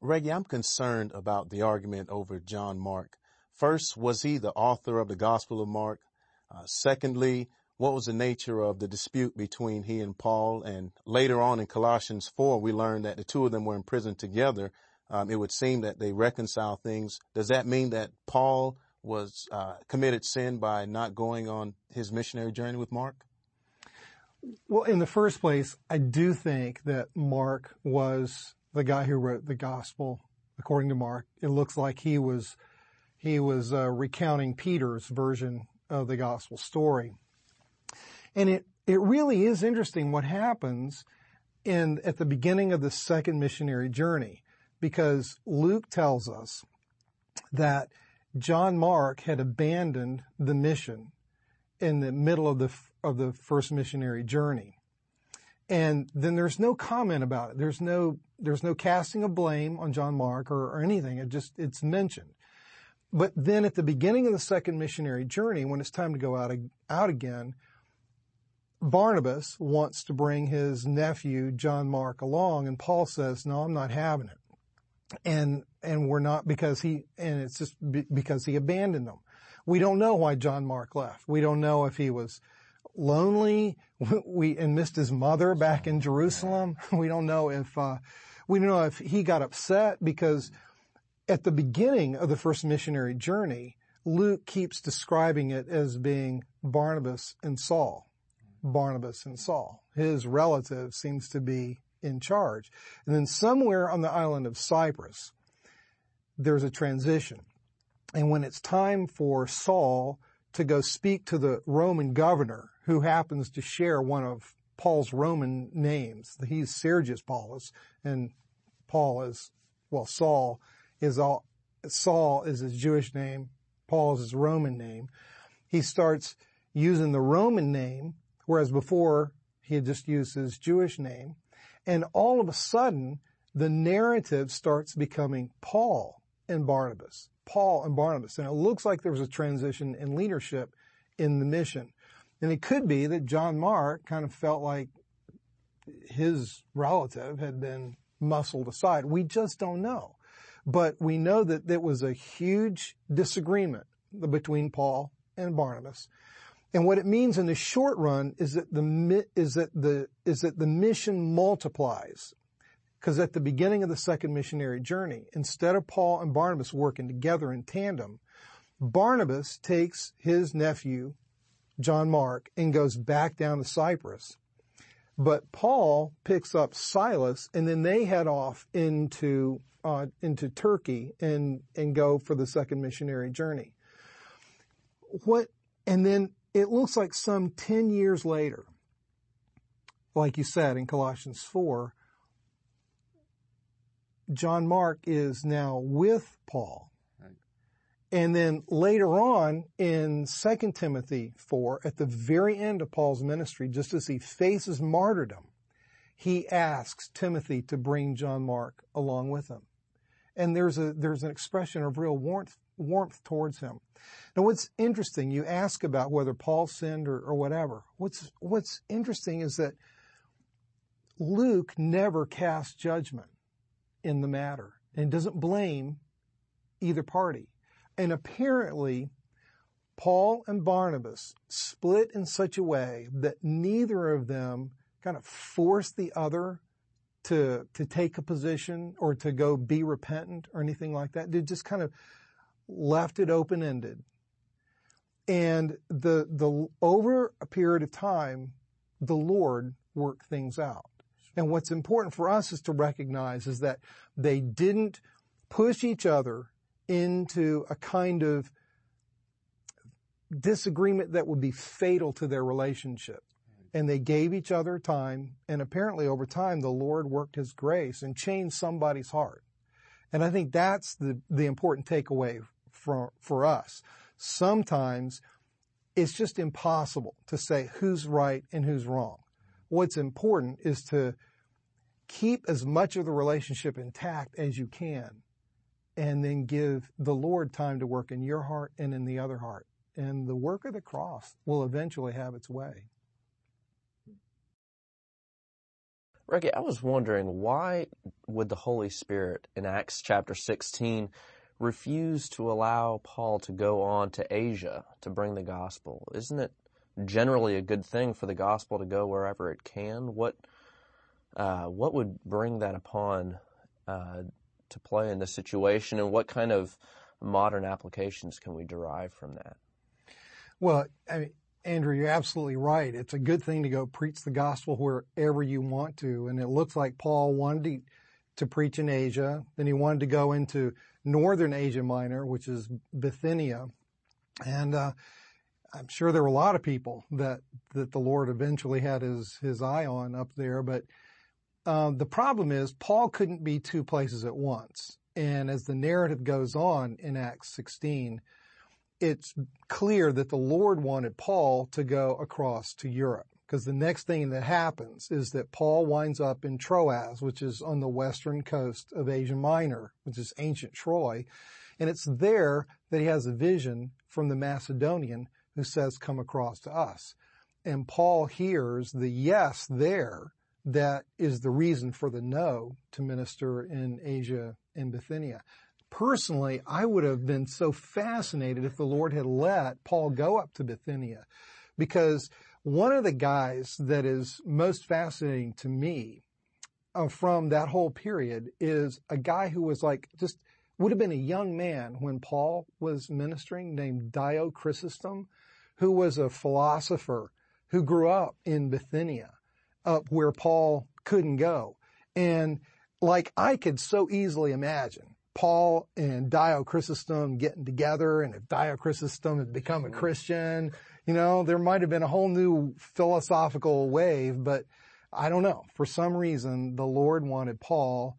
Reggie, I'm concerned about the argument over John Mark. First, was he the author of the Gospel of Mark? Secondly, what was the nature of the dispute between he and Paul? And later on in Colossians 4, we learned that the two of them were in prison together. It would seem that they reconcile things. Does that mean that Paul was committed sin by not going on his missionary journey with Mark? Well, in the first place, I do think that Mark was the guy who wrote the gospel according to Mark. It looks like he was recounting Peter's version of the gospel story. And it really is interesting what happens at the beginning of the second missionary journey, because Luke tells us that John Mark had abandoned the mission in the middle of the first missionary journey. And then there's no comment about it. There's no casting of blame on John Mark or anything. It's mentioned. But then at the beginning of the second missionary journey, when it's time to go out again, Barnabas wants to bring his nephew, John Mark, along, and Paul says, no, I'm not having it. And we're not because it's just because he abandoned them. We don't know why John Mark left. We don't know if he was lonely and missed his mother back in Jerusalem. We don't know if he got upset, because at the beginning of the first missionary journey, Luke keeps describing it as being Barnabas and Saul. Barnabas and Saul. His relative seems to be in charge. And then somewhere on the island of Cyprus, there's a transition. And when it's time for Saul to go speak to the Roman governor, who happens to share one of Paul's Roman names, he's Sergius Paulus, and Saul is his Jewish name, Paul is his Roman name. He starts using the Roman name, whereas before he had just used his Jewish name. And all of a sudden, the narrative starts becoming Paul and Barnabas. And it looks like there was a transition in leadership in the mission. And it could be that John Mark kind of felt like his relative had been muscled aside. We just don't know. But we know that there was a huge disagreement between Paul and Barnabas. And what it means in the short run is that the mission multiplies. Because at the beginning of the second missionary journey, instead of Paul and Barnabas working together in tandem, Barnabas takes his nephew, John Mark, and goes back down to Cyprus. But Paul picks up Silas, and then they head off into Turkey and go for the second missionary journey. And then it looks like some 10 years later, like you said in Colossians 4, John Mark is now with Paul. Right. And then later on in 2 Timothy 4, at the very end of Paul's ministry, just as he faces martyrdom, he asks Timothy to bring John Mark along with him. And there's an expression of real warmth towards him. Now, what's interesting, you ask about whether Paul sinned or whatever. What's interesting is that Luke never casts judgment in the matter and doesn't blame either party. And apparently, Paul and Barnabas split in such a way that neither of them kind of forced the other to take a position or to go be repentant or anything like that. They just kind of left it open-ended. And over a period of time, the Lord worked things out. And what's important for us is to recognize is that they didn't push each other into a kind of disagreement that would be fatal to their relationship. And they gave each other time, and apparently over time, the Lord worked His grace and changed somebody's heart. And I think that's the important takeaway for us. Sometimes it's just impossible to say who's right and who's wrong. What's important is to keep as much of the relationship intact as you can, and then give the Lord time to work in your heart and in the other heart. And the work of the cross will eventually have its way. Reggie, I was wondering, why would the Holy Spirit in Acts chapter 16 refuse to allow Paul to go on to Asia to bring the gospel? Isn't it generally a good thing for the gospel to go wherever it can? What would bring that upon to play in this situation, and what kind of modern applications can we derive from that? Well, I mean, Andrew, you're absolutely right. It's a good thing to go preach the gospel wherever you want to. And it looks like Paul wanted to preach in Asia. Then he wanted to go into northern Asia Minor, which is Bithynia. And I'm sure there were a lot of people that the Lord eventually had his eye on up there. But the problem is Paul couldn't be two places at once. And as the narrative goes on in Acts 16, it's clear that the Lord wanted Paul to go across to Europe, because the next thing that happens is that Paul winds up in Troas, which is on the western coast of Asia Minor, which is ancient Troy. And it's there that he has a vision from the Macedonian who says, come across to us. And Paul hears the yes there that is the reason for the no to minister in Asia and Bithynia. Personally, I would have been so fascinated if the Lord had let Paul go up to Bithynia, because one of the guys that is most fascinating to me from that whole period is a guy who was would have been a young man when Paul was ministering, named Dio Chrysostom, who was a philosopher who grew up in Bithynia, up where Paul couldn't go. And I could so easily imagine Paul and Dio Chrysostom getting together, and if Dio Chrysostom had become a Christian, there might have been a whole new philosophical wave, but I don't know. For some reason, the Lord wanted Paul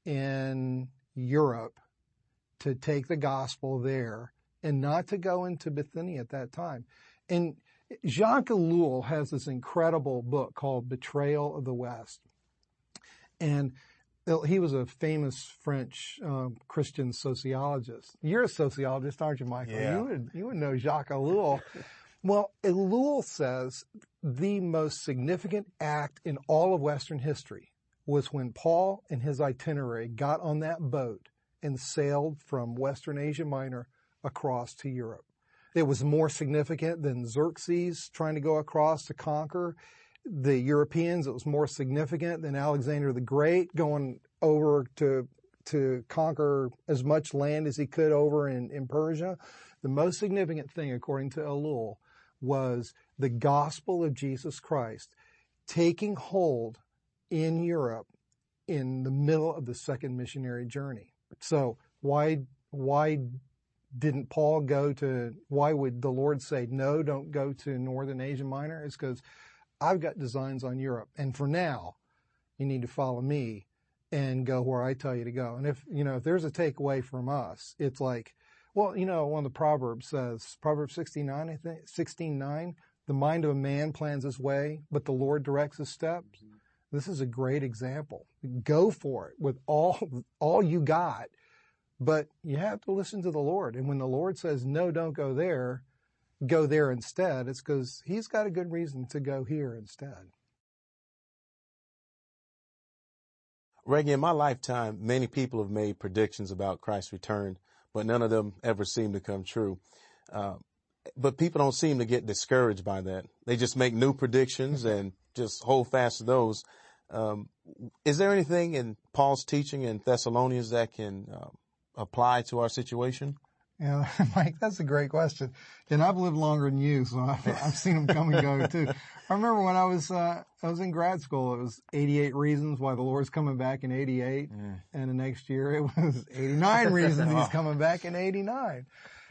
in Europe to take the gospel there and not to go into Bithynia at that time. And Jacques Ellul has this incredible book called Betrayal of the West. And he was a famous French Christian sociologist. You're a sociologist, aren't you, Michael? Yeah. You would know Jacques Ellul. Well, Ellul says the most significant act in all of Western history was when Paul and his itinerary got on that boat and sailed from Western Asia Minor across to Europe. It was more significant than Xerxes trying to go across to conquer the Europeans. It was more significant than Alexander the Great going over to conquer as much land as he could over in Persia. The most significant thing, according to Ellul, was the gospel of Jesus Christ taking hold in Europe in the middle of the second missionary journey. So why didn't Paul why would the Lord say, no, don't go to Northern Asia Minor? It's because I've got designs on Europe. And for now, you need to follow me and go where I tell you to go. And if there's a takeaway from us, it's one of the Proverbs says, Proverbs 69, I think, 16:9, the mind of a man plans his way, but the Lord directs his steps. Mm-hmm. This is a great example. Go for it with all you got, but you have to listen to the Lord. And when the Lord says, no, don't go there instead, it's because he's got a good reason to go here instead. Reggie, in my lifetime, many people have made predictions about Christ's return, but none of them ever seem to come true. But people don't seem to get discouraged by that. They just make new predictions and just hold fast to those. Is there anything in Paul's teaching in Thessalonians that can apply to our situation? Yeah, Mike, that's a great question. And I've lived longer than you, so I've seen them come and go too. I remember when I was in grad school, it was 88 reasons why the Lord's coming back in 88. And the next year it was 89 reasons he's coming back in 89.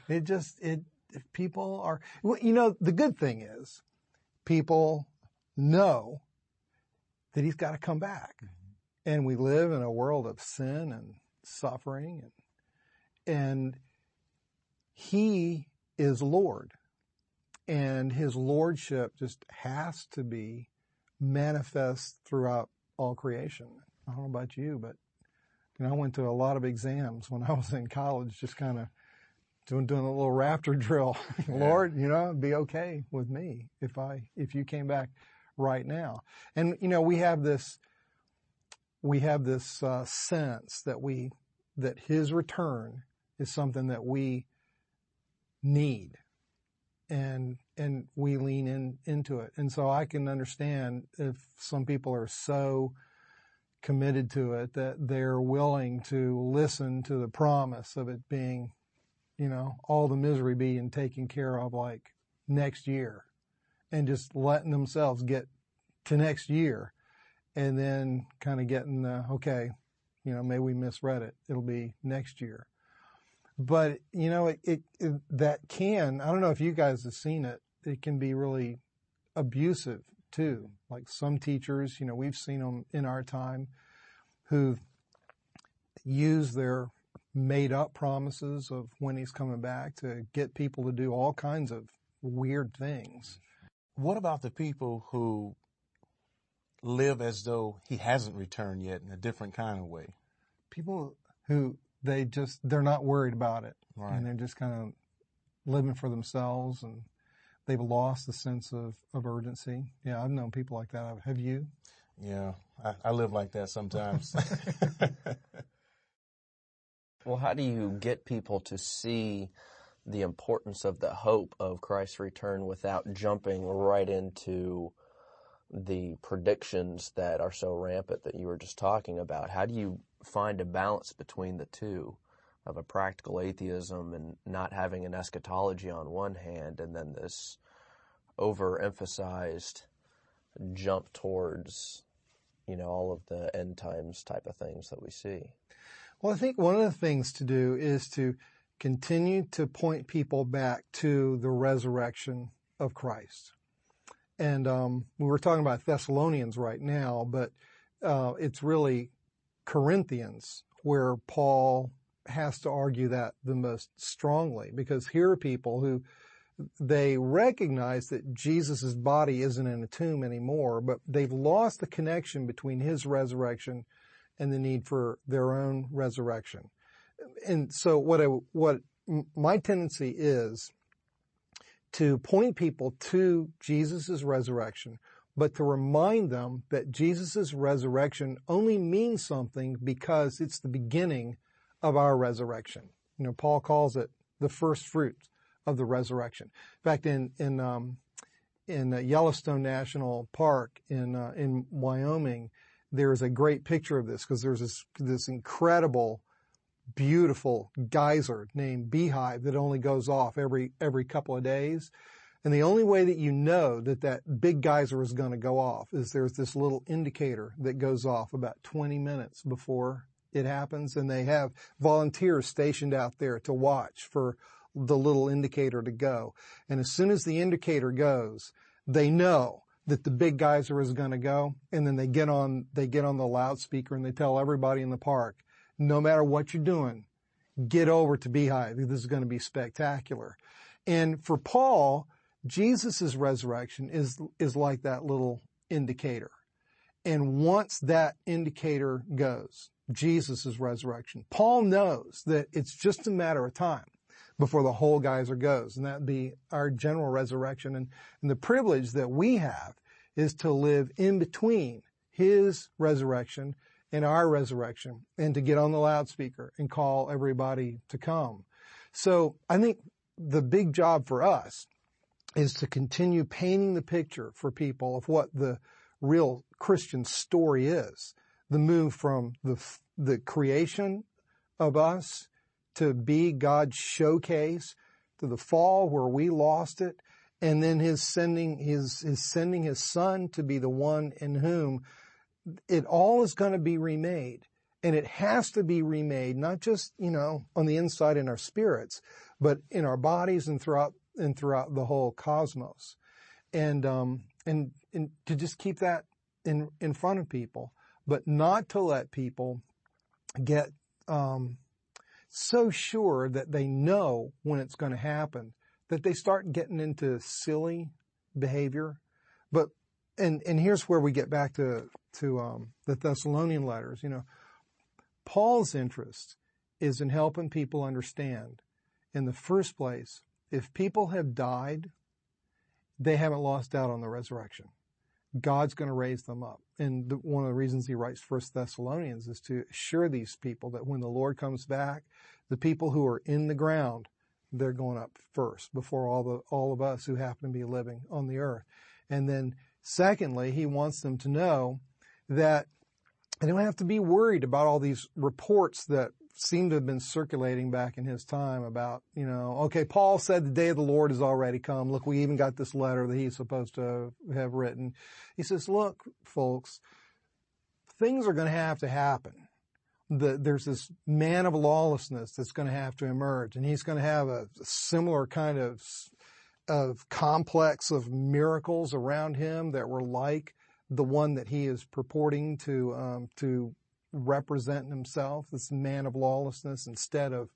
People are, the good thing is people know that he's got to come back. Mm-hmm. And we live in a world of sin and suffering and he is Lord, and his lordship just has to be manifest throughout all creation. I don't know about you, but I went to a lot of exams when I was in college, just kind of doing a little raptor drill. Yeah. Lord, it'd be okay with me if you came back right now. And we have this we have this sense that his return is something that we need, and we lean into it. And so I can understand if some people are so committed to it that they're willing to listen to the promise of it being, all the misery being taken care of like next year, and just letting themselves get to next year, and then kind of getting okay, maybe we misread it. It'll be next year. But, that can, I don't know if you guys have seen it, it can be really abusive too. Like some teachers, we've seen them in our time who use their made up promises of when he's coming back to get people to do all kinds of weird things. What about the people who live as though he hasn't returned yet in a different kind of way? People who they're not worried about it. Right. And they're just kind of living for themselves, and they've lost the sense of urgency. Yeah, I've known people like that. Have you? Yeah, I live like that sometimes. Well, how do you get people to see the importance of the hope of Christ's return without jumping right into the predictions that are so rampant that you were just talking about? How do you find a balance between the two, of a practical atheism and not having an eschatology on one hand, and then this overemphasized jump towards, all of the end times type of things that we see? Well, I think one of the things to do is to continue to point people back to the resurrection of Christ. And we were talking about Thessalonians right now, but it's really Corinthians where Paul has to argue that the most strongly, because here are people who they recognize that Jesus' body isn't in a tomb anymore, but they've lost the connection between his resurrection and the need for their own resurrection. And so what my tendency is to point people to Jesus' resurrection, but to remind them that Jesus' resurrection only means something because it's the beginning of our resurrection. Paul calls it the first fruits of the resurrection. In fact, in Yellowstone National Park in Wyoming, there's a great picture of this, because there's this incredible, beautiful geyser named Beehive that only goes off every couple of days. And the only way that you know that big geyser is going to go off is there's this little indicator that goes off about 20 minutes before it happens. And they have volunteers stationed out there to watch for the little indicator to go. And as soon as the indicator goes, they know that the big geyser is going to go. And then they get on the loudspeaker and they tell everybody in the park, no matter what you're doing, get over to Beehive. This is going to be spectacular. And for Paul, Jesus' resurrection is like that little indicator. And once that indicator goes, Jesus' resurrection, Paul knows that it's just a matter of time before the whole geyser goes, and that'd be our general resurrection. And the privilege that we have is to live in between his resurrection and our resurrection, and to get on the loudspeaker and call everybody to come. So I think the big job for us is to continue painting the picture for people of what the real Christian story is. The move from the creation of us to be God's showcase, to the fall where we lost it, and then his sending his son to be the one in whom it all is going to be remade. And it has to be remade, not just, on the inside in our spirits, but in our bodies and throughout the whole cosmos. And to just keep that in front of people, but not to let people get so sure that they know when it's going to happen that they start getting into silly behavior. And here's where we get back to the Thessalonian letters. Paul's interest is in helping people understand, in the first place, if people have died, they haven't lost out on the resurrection. God's going to raise them up. And one of the reasons he writes First Thessalonians is to assure these people that when the Lord comes back, the people who are in the ground, they're going up first before all of us who happen to be living on the earth. And then secondly, he wants them to know that they don't have to be worried about all these reports that seem to have been circulating back in his time about, okay, Paul said the day of the Lord has already come. Look, we even got this letter that he's supposed to have written. He says, look, folks, things are going to happen. There's this man of lawlessness that's going to have to emerge, and he's going to have a similar kind of complex of miracles around him that were like the one that he is purporting to represent himself, this man of lawlessness, instead of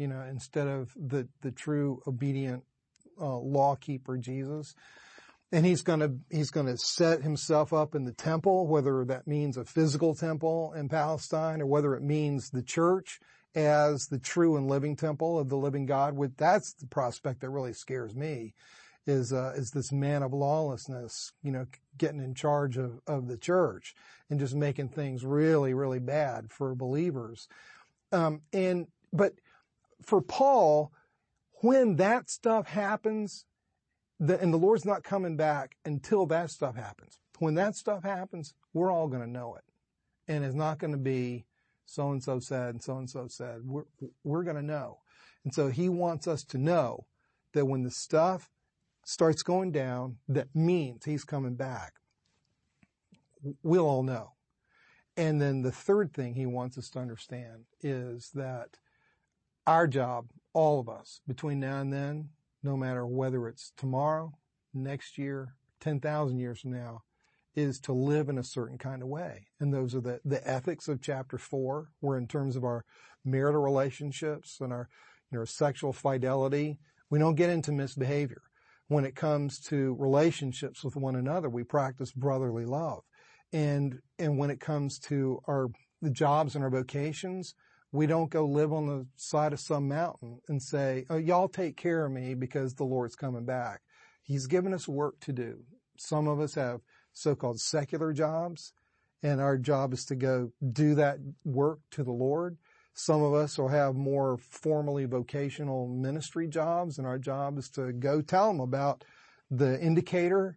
the true obedient law keeper Jesus. And he's going to set himself up in the temple, whether that means a physical temple in Palestine or whether it means the church as the true and living temple of the living God. That's the prospect that really scares me, is this man of lawlessness, getting in charge of the church and just making things really, really bad for believers. But for Paul, when that stuff happens, and the Lord's not coming back until that stuff happens. When that stuff happens, we're all going to know it. And it's not going to be so-and-so said and so-and-so said. We're going to know. And so he wants us to know that when the stuff starts going down, that means he's coming back. We'll all know. And then the third thing he wants us to understand is that our job, all of us, between now and then, no matter whether it's tomorrow, next year, 10,000 years from now, is to live in a certain kind of way. And those are the ethics of chapter 4, where in terms of our marital relationships and our sexual fidelity, we don't get into misbehavior. When it comes to relationships with one another, we practice brotherly love. And when it comes to the jobs and our vocations, we don't go live on the side of some mountain and say, oh, y'all take care of me because the Lord's coming back. He's given us work to do. Some of us have so-called secular jobs, and our job is to go do that work to the Lord. Some of us will have more formally vocational ministry jobs, and our job is to go tell them about the indicator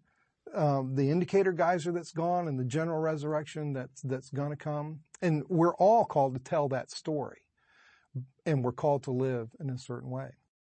geyser that's gone and the general resurrection that's going to come. And we're all called to tell that story, and we're called to live in a certain way.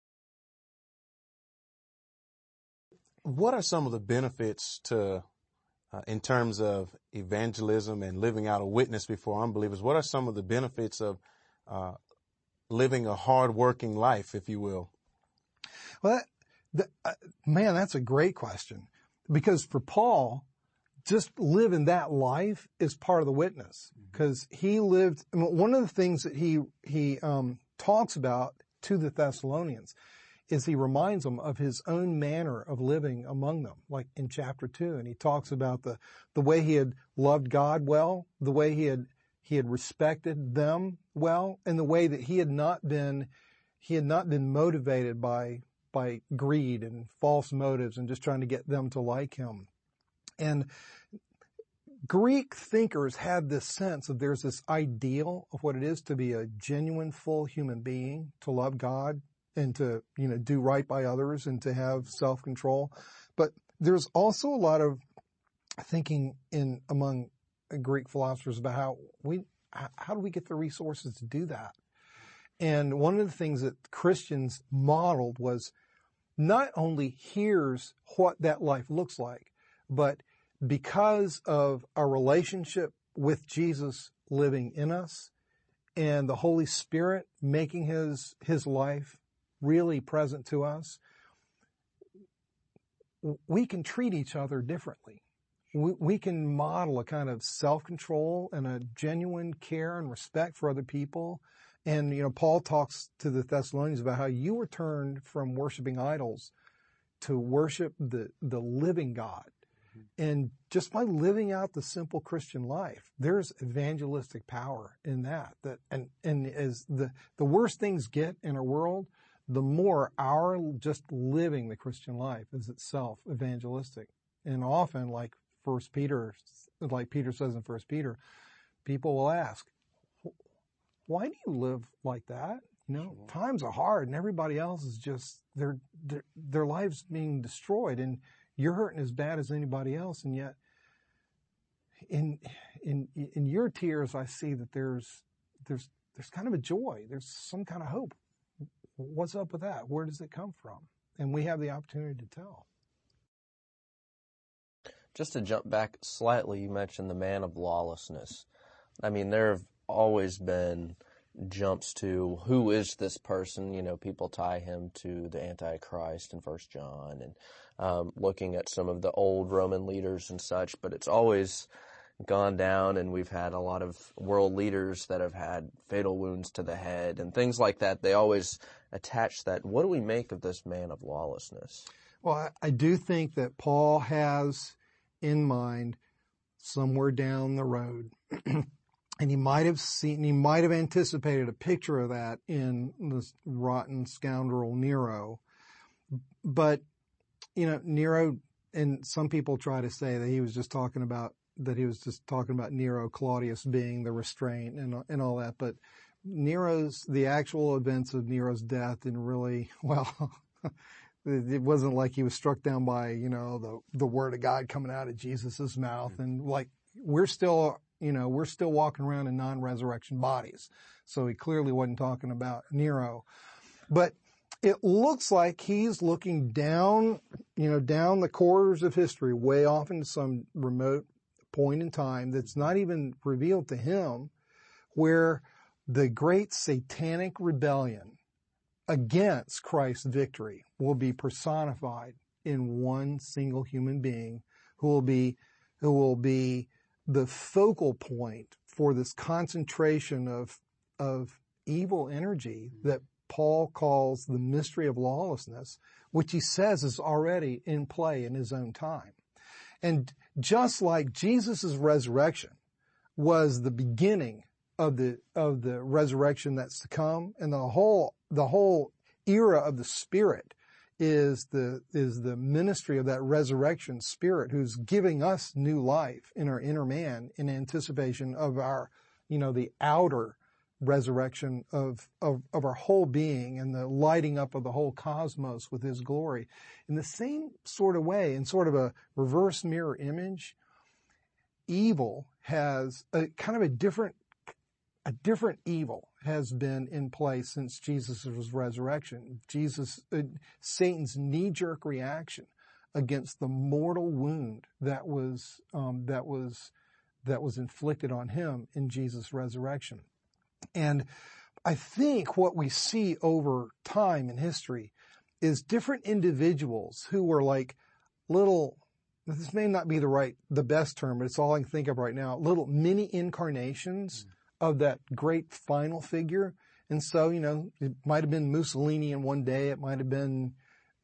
What are some of the benefits in terms of evangelism and living out a witness before unbelievers? What are some of the benefits of living a hard-working life, if you will? Well, man, that's a great question. Because for Paul, just living that life is part of the witness. Because he lived, one of the things that he talks about to the Thessalonians is he reminds them of his own manner of living among them, like in chapter 2. And he talks about the way he had loved God well, the way he had respected them well, and the way that he had not been motivated by greed and false motives and just trying to get them to like him. And Greek thinkers had this sense of there's this ideal of what it is to be a genuine, full human being, to love God and to, do right by others and to have self-control. But there's also a lot of thinking among Greek philosophers about how do we get the resources to do that? And one of the things that Christians modeled was not only here's what that life looks like, but because of our relationship with Jesus living in us and the Holy Spirit making his life really present to us, we can treat each other differently. We can model a kind of self-control and a genuine care and respect for other people. And, Paul talks to the Thessalonians about how you were turned from worshiping idols to worship the living God. And just by living out the simple Christian life, there's evangelistic power in that. And as the worse things get in our world, the more our just living the Christian life is itself evangelistic. And often, like First Peter, like Peter says in First Peter, people will ask, why do you live like that? You know, times are hard and everybody else is just, their lives being destroyed and you're hurting as bad as anybody else. And yet in your tears, I see that there's kind of a joy. There's some kind of hope. What's up with that? Where does it come from? And we have the opportunity to tell. Just to jump back slightly, you mentioned the man of lawlessness. I mean, there have always been jumps to who is this person. You know, people tie him to the Antichrist in 1 John and looking at some of the old Roman leaders and such, but it's always gone down, and we've had a lot of world leaders that have had fatal wounds to the head and things like that. They always attach that. What do we make of this man of lawlessness? Well, I do think that Paul has in mind somewhere down the road, and he might have anticipated a picture of that in this rotten scoundrel Nero. But, you know, Nero, and some people try to say that he was just talking about Nero Claudius being the restraint and all that. But the actual events of Nero's death didn't really, well, it wasn't like he was struck down by, you know, the word of God coming out of Jesus's mouth. And like, we're still walking around in non-resurrection bodies. So he clearly wasn't talking about Nero. But it looks like he's looking down the corridors of history, way off into some remote point in time that's not even revealed to him, where the great satanic rebellion against Christ's victory will be personified in one single human being who will be the focal point for this concentration of evil energy that Paul calls the mystery of lawlessness, which he says is already in play in his own time. And just like Jesus' resurrection was the beginning of the resurrection that's to come, and the whole era of the Spirit is the ministry of that resurrection Spirit who's giving us new life in our inner man in anticipation of our, you know, the outer resurrection of our whole being and the lighting up of the whole cosmos with his glory. In the same sort of way, in sort of a reverse mirror image, evil has a kind of a different evil has been in place since Jesus' resurrection. Satan's knee-jerk reaction against the mortal wound that was inflicted on him in Jesus' resurrection. And I think what we see over time in history is different individuals who were like little, this may not be the best term, but it's all I can think of right now, little mini incarnations of that great final figure. And so, you know, it might have been Mussolini in one day. It might have been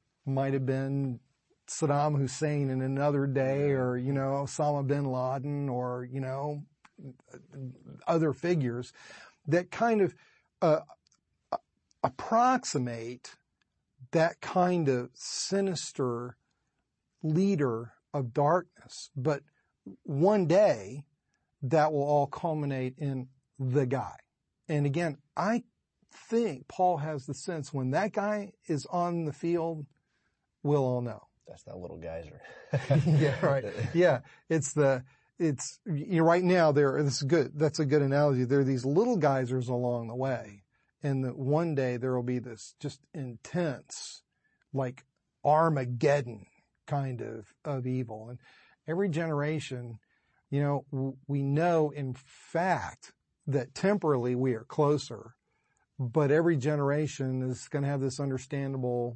Saddam Hussein in another day, or, you know, Osama bin Laden, or, you know, other figures that kind of approximate that kind of sinister leader of darkness. But one day that will all culminate in the guy. And again, I think Paul has the sense when that guy is on the field, we'll all know. That's that little geyser. Yeah, right. Yeah. Right now this is good. That's a good analogy. There are these little geysers along the way. And that one day there will be this just intense, like Armageddon kind of evil. And every generation, you know, we know in fact that temporally we are closer, but every generation is going to have this understandable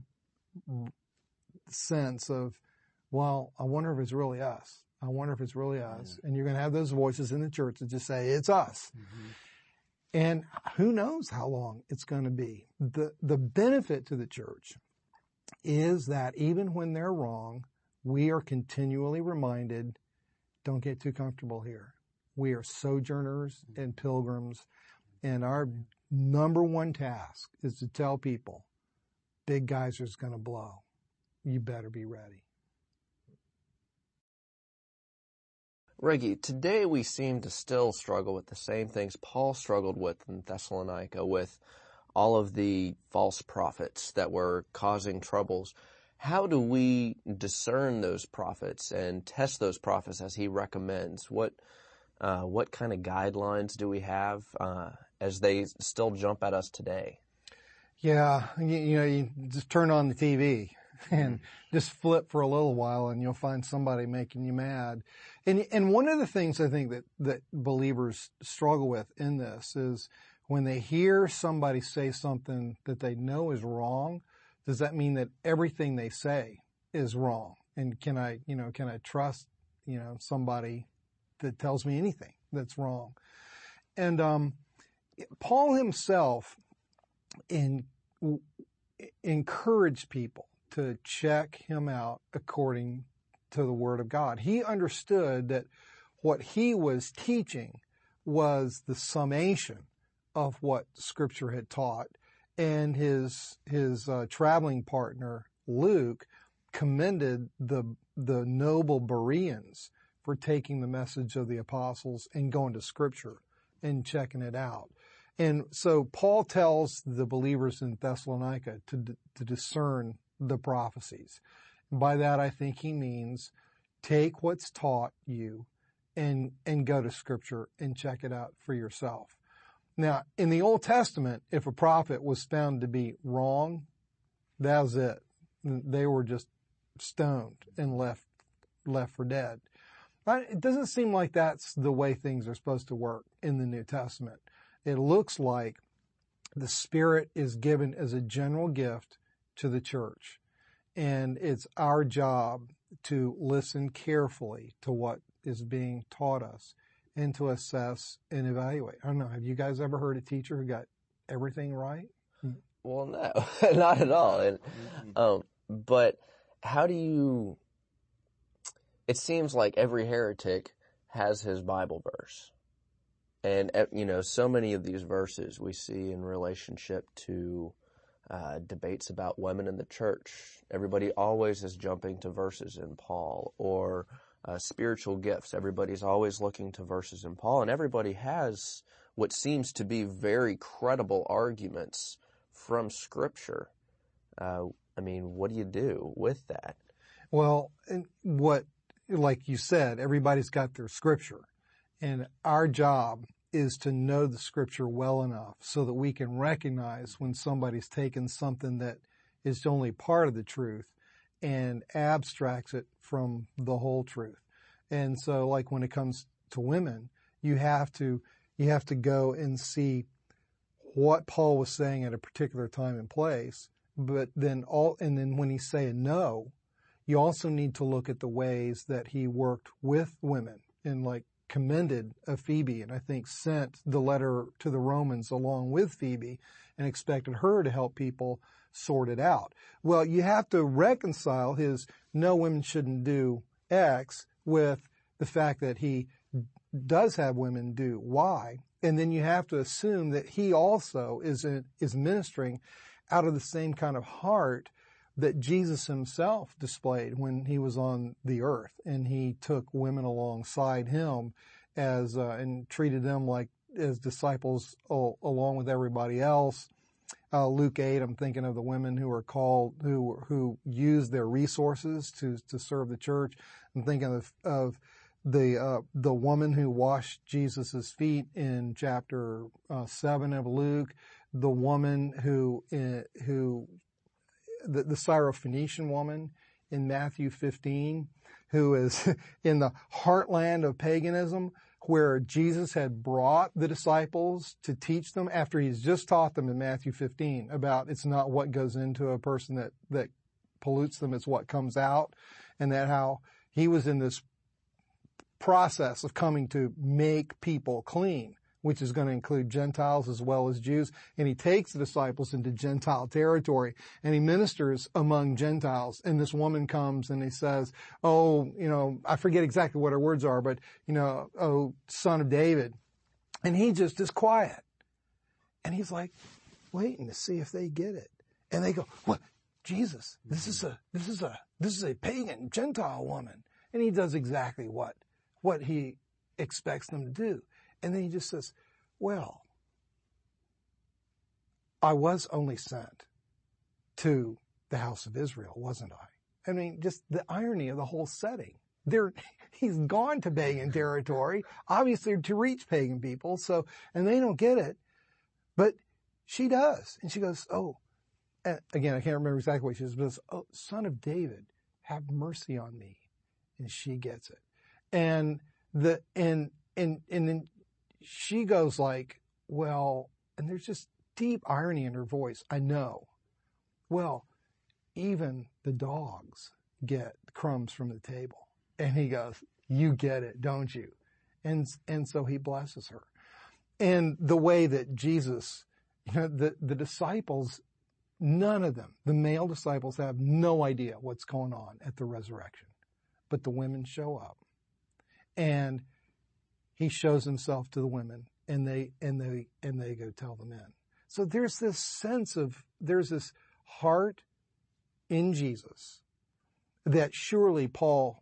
sense of, well, I wonder if it's really us. I wonder if it's really us. And you're going to have those voices in the church that just say, it's us. Mm-hmm. And who knows how long it's going to be. The benefit to the church is that even when they're wrong, we are continually reminded, don't get too comfortable here. We are sojourners and pilgrims, and our number one task is to tell people, big geyser's going to blow. You better be ready. Reggie, today we seem to still struggle with the same things Paul struggled with in Thessalonica, with all of the false prophets that were causing troubles. How do we discern those prophets and test those prophets as he recommends? What kind of guidelines do we have as they still jump at us today? Yeah, you just turn on the TV and just flip for a little while and you'll find somebody making you mad. And one of the things I think that believers struggle with in this is when they hear somebody say something that they know is wrong, does that mean that everything they say is wrong? And can I trust, somebody that tells me anything that's wrong? And Paul himself encouraged people to check him out according to the Word of God. He understood that what he was teaching was the summation of what Scripture had taught, and his traveling partner Luke commended the noble Bereans for taking the message of the apostles and going to Scripture and checking it out. And so Paul tells the believers in Thessalonica to discern the prophecies. And by that, I think he means take what's taught you and go to Scripture and check it out for yourself. Now, in the Old Testament, if a prophet was found to be wrong, that was it. They were just stoned and left for dead. But it doesn't seem like that's the way things are supposed to work in the New Testament. It looks like the Spirit is given as a general gift to the church. And it's our job to listen carefully to what is being taught us and to assess and evaluate. I don't know, have you guys ever heard a teacher who got everything right? Well, no, not at all. And, but how do you, it seems like every heretic has his Bible verse. And, so many of these verses we see in relationship to debates about women in the church. Everybody always is jumping to verses in Paul, or spiritual gifts. Everybody's always looking to verses in Paul, and everybody has what seems to be very credible arguments from Scripture. What do you do with that? Well, like you said, everybody's got their Scripture. And our job is to know the Scripture well enough so that we can recognize when somebody's taken something that is only part of the truth and abstracts it from the whole truth. And so, like when it comes to women, you have to go and see what Paul was saying at a particular time and place. But then when he's saying no, you also need to look at the ways that he worked with women and commended Phoebe, and I think sent the letter to the Romans along with Phoebe and expected her to help people sort it out. Well, you have to reconcile his no, women shouldn't do X with the fact that he does have women do Y. And then you have to assume that he also is ministering out of the same kind of heart that Jesus himself displayed when he was on the earth, and he took women alongside him and treated them like as disciples along with everybody else. Luke 8, I'm thinking of the women who are called, who use their resources to serve the church. I'm thinking of the woman who washed Jesus' feet in chapter 7 of Luke, the woman the Syrophoenician woman in Matthew 15, who is in the heartland of paganism, where Jesus had brought the disciples to teach them after he's just taught them in Matthew 15 about it's not what goes into a person that pollutes them, it's what comes out, and that how he was in this process of coming to make people clean, which is going to include Gentiles as well as Jews. And he takes the disciples into Gentile territory and he ministers among Gentiles. And this woman comes and he says, I forget exactly what her words are, but, oh, son of David. And he just is quiet. And he's like waiting to see if they get it. And they go, what? Jesus, this is a pagan Gentile woman. And he does exactly what what he expects them to do. And then he just says, well, I was only sent to the house of Israel, wasn't I? I mean, just the irony of the whole setting. He's gone to pagan territory, obviously to reach pagan people. So, and they don't get it, but she does. And she goes, oh, and again, I can't remember exactly what she says, but oh, son of David, have mercy on me. And she gets it. And then she goes like, well, and there's just deep irony in her voice. I know. Well, even the dogs get crumbs from the table. And he goes, you get it, don't you? And so he blesses her. And the way that Jesus, the disciples, none of them, the male disciples have no idea what's going on at the resurrection. But the women show up. And he shows himself to the women, and they go tell the men. So there's this sense of, there's this heart in Jesus that surely Paul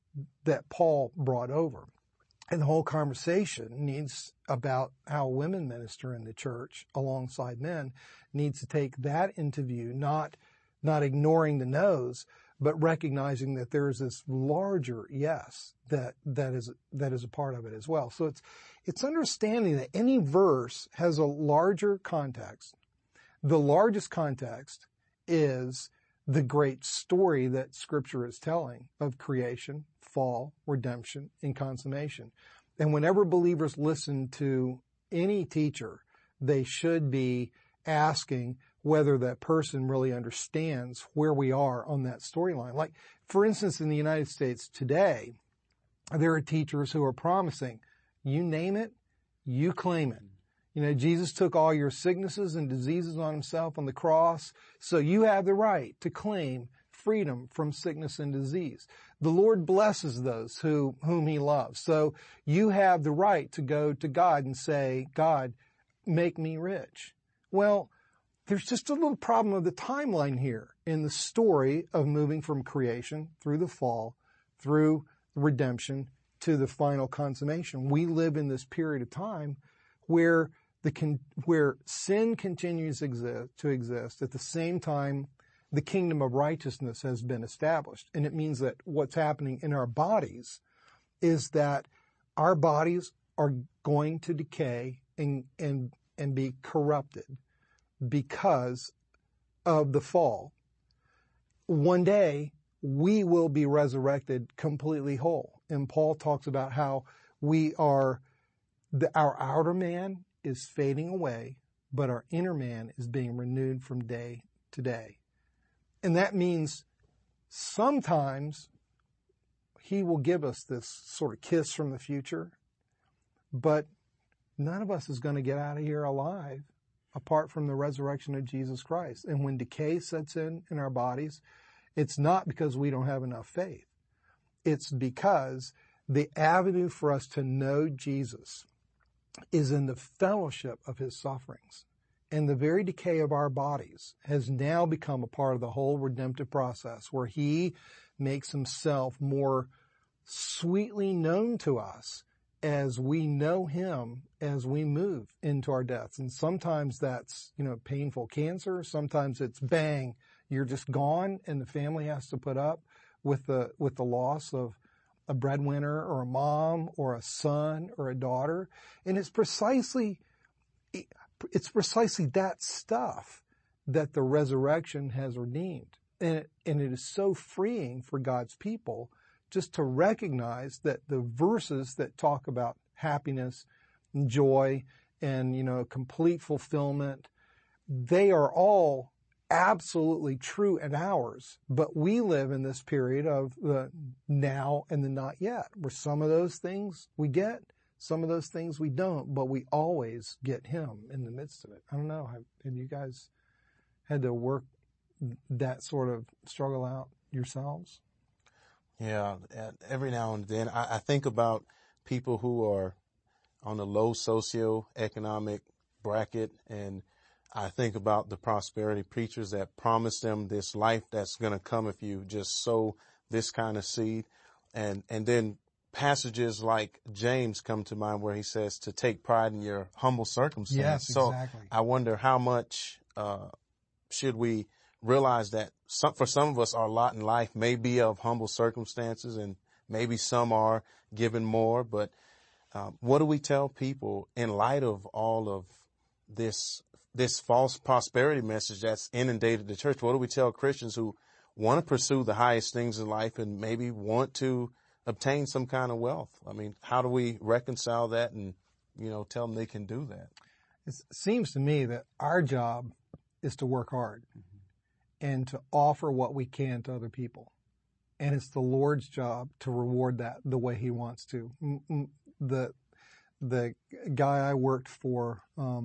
brought over. And the whole conversation needs about how women minister in the church alongside men needs to take that into view, not ignoring the no's, but recognizing that there's this larger yes that is a part of it as well. So it's understanding that any verse has a larger context. The largest context is the great story that Scripture is telling of creation, fall, redemption, and consummation. And whenever believers listen to any teacher, they should be asking whether that person really understands where we are on that storyline. Like, for instance, in the United States today, there are teachers who are promising, you name it, you claim it. Jesus took all your sicknesses and diseases on himself on the cross, so you have the right to claim freedom from sickness and disease. The Lord blesses those whom he loves. So you have the right to go to God and say, God, make me rich. Well, there's just a little problem of the timeline here in the story of moving from creation through the fall, through redemption to the final consummation. We live in this period of time where sin continues to exist. At the same time, the kingdom of righteousness has been established. And it means that what's happening in our bodies is that our bodies are going to decay and be corrupted because of the fall. One day, we will be resurrected completely whole. And Paul talks about how our outer man is fading away, but our inner man is being renewed from day to day. And that means sometimes he will give us this sort of kiss from the future, but none of us is going to get out of here alive apart from the resurrection of Jesus Christ. And when decay sets in our bodies, it's not because we don't have enough faith. It's because the avenue for us to know Jesus is in the fellowship of his sufferings. And the very decay of our bodies has now become a part of the whole redemptive process where he makes himself more sweetly known to us as we know him as we move into our deaths. And sometimes that's, painful cancer. Sometimes it's bang, you're just gone and the family has to put up with the loss of a breadwinner or a mom or a son or a daughter. And it's precisely that stuff that the resurrection has redeemed. And it is so freeing for God's people just to recognize that the verses that talk about happiness and joy and, complete fulfillment, they are all absolutely true and ours. But we live in this period of the now and the not yet, where some of those things we get, some of those things we don't, but we always get him in the midst of it. I don't know. Have you guys had to work that sort of struggle out yourselves? Yeah. Every now and then I think about people who are on a low socioeconomic bracket, and I think about the prosperity preachers that promise them this life that's going to come if you just sow this kind of seed. And then passages like James come to mind where he says to take pride in your humble circumstance. Yes, So exactly. I wonder how much should we realize that for some of us, our lot in life may be of humble circumstances, and maybe some are given more. But what do we tell people in light of all of this false prosperity message that's inundated the church? What do we tell Christians who want to pursue the highest things in life and maybe want to obtain some kind of wealth? I mean, how do we reconcile that and, tell them they can do that? It seems to me that our job is to work hard and to offer what we can to other people. And it's the Lord's job to reward that the way he wants to. The guy I worked for,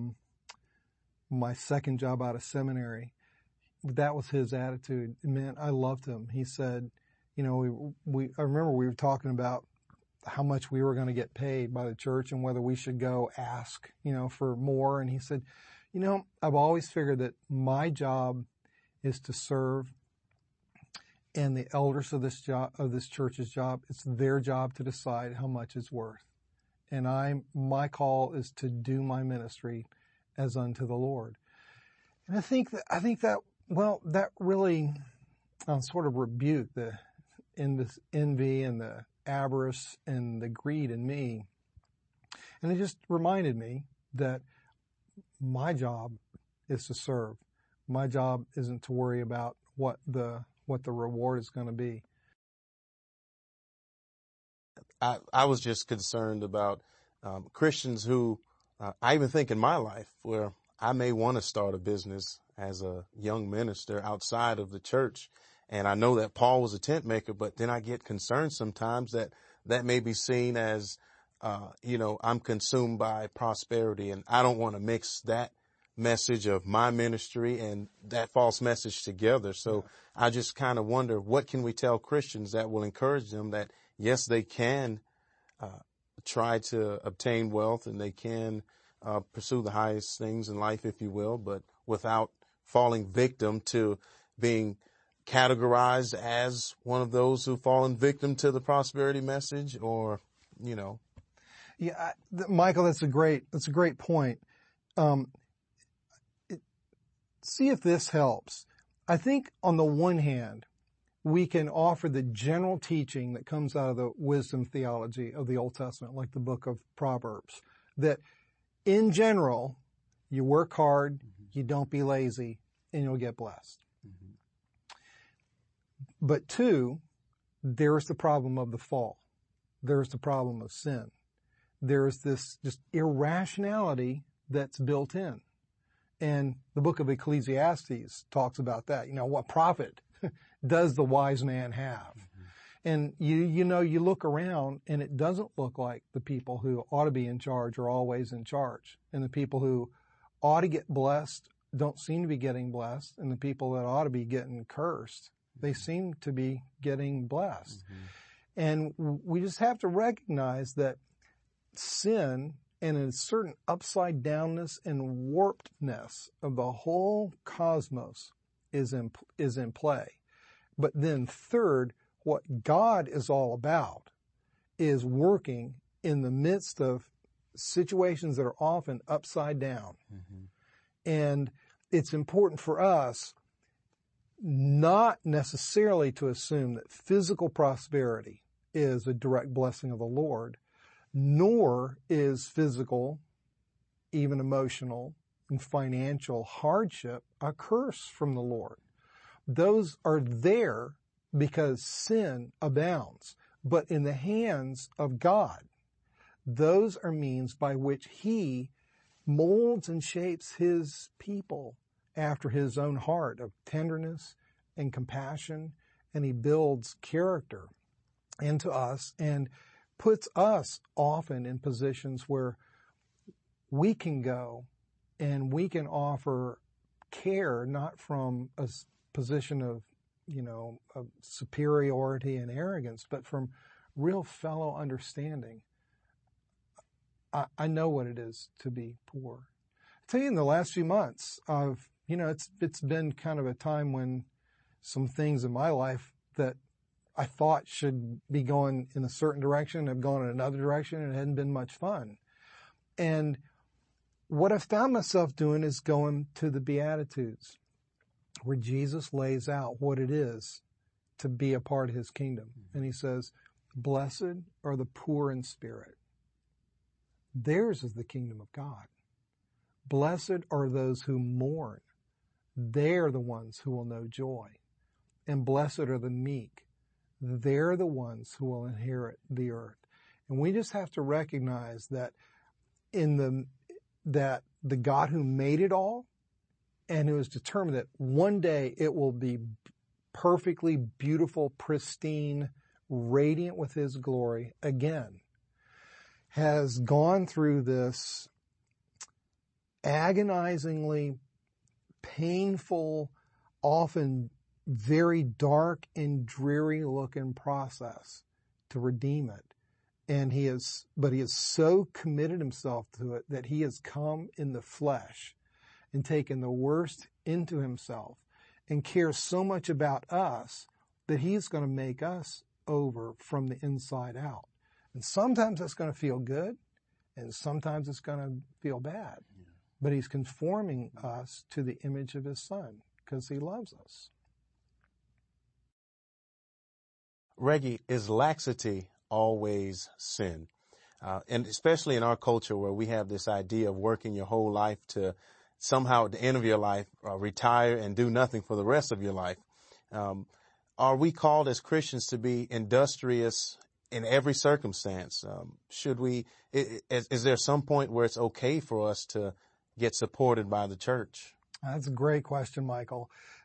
my second job out of seminary, that was his attitude. Man, I loved him. He said, I remember we were talking about how much we were going to get paid by the church and whether we should go ask, for more. And he said, I've always figured that my job is to serve, and the elders of this church's job, it's their job to decide how much it's worth. And my call is to do my ministry as unto the Lord. And I think that really sort of rebuked the envy and the avarice and the greed in me. And it just reminded me that my job is to serve. My job isn't to worry about what the reward is going to be. I was just concerned about Christians who, I even think in my life, where I may want to start a business as a young minister outside of the church. And I know that Paul was a tent maker, but then I get concerned sometimes that may be seen as, I'm consumed by prosperity, and I don't want to mix that message of my ministry and that false message together. So I just kind of wonder, what can we tell Christians that will encourage them that, yes, they can try to obtain wealth and they can pursue the highest things in life, if you will, but without falling victim to being categorized as one of those who've fallen victim to the prosperity message, or, Yeah, Michael, that's a great point. See if this helps. I think on the one hand, we can offer the general teaching that comes out of the wisdom theology of the Old Testament, like the book of Proverbs, that in general, you work hard, you don't be lazy, and you'll get blessed. But two, there's the problem of the fall. There's the problem of sin. There's this just irrationality that's built in. And the book of Ecclesiastes talks about that. What profit does the wise man have? And you look around and it doesn't look like the people who ought to be in charge are always in charge. And the people who ought to get blessed don't seem to be getting blessed. And the people that ought to be getting cursed, they seem to be getting blessed. And we just have to recognize that sin and a certain upside downness and warpedness of the whole cosmos is in play. But then third, what God is all about is working in the midst of situations that are often upside down. And it's important for us not necessarily to assume that physical prosperity is a direct blessing of the Lord, nor is physical, even emotional, and financial hardship a curse from the Lord. Those are there because sin abounds. But in the hands of God, those are means by which He molds and shapes His people after His own heart of tenderness and compassion, and He builds character into us and puts us often in positions where we can go and we can offer care, not from a position of, of superiority and arrogance, but from real fellow understanding. I know what it is to be poor. I tell you, in the last few months, it's been kind of a time when some things in my life that I thought should be going in a certain direction have gone in another direction, and it hadn't been much fun. And what I found myself doing is going to the Beatitudes, where Jesus lays out what it is to be a part of his kingdom. And he says, blessed are the poor in spirit. Theirs is the kingdom of God. Blessed are those who mourn. They're the ones who will know joy. And blessed are the meek. They're the ones who will inherit the earth. And we just have to recognize that that the God who made it all and who is determined that one day it will be perfectly beautiful, pristine, radiant with his glory again, has gone through this agonizingly painful, often very dark and dreary looking process to redeem it. And he has so committed himself to it that he has come in the flesh and taken the worst into himself and cares so much about us that he's going to make us over from the inside out. And sometimes that's going to feel good and sometimes it's going to feel bad. Yeah. But he's conforming us to the image of his son because he loves us. Reggie, is laxity always sin? And especially in our culture where we have this idea of working your whole life to somehow at the end of your life, retire and do nothing for the rest of your life. Are we called as Christians to be industrious in every circumstance? Is there some point where it's okay for us to get supported by the church? That's a great question, Michael.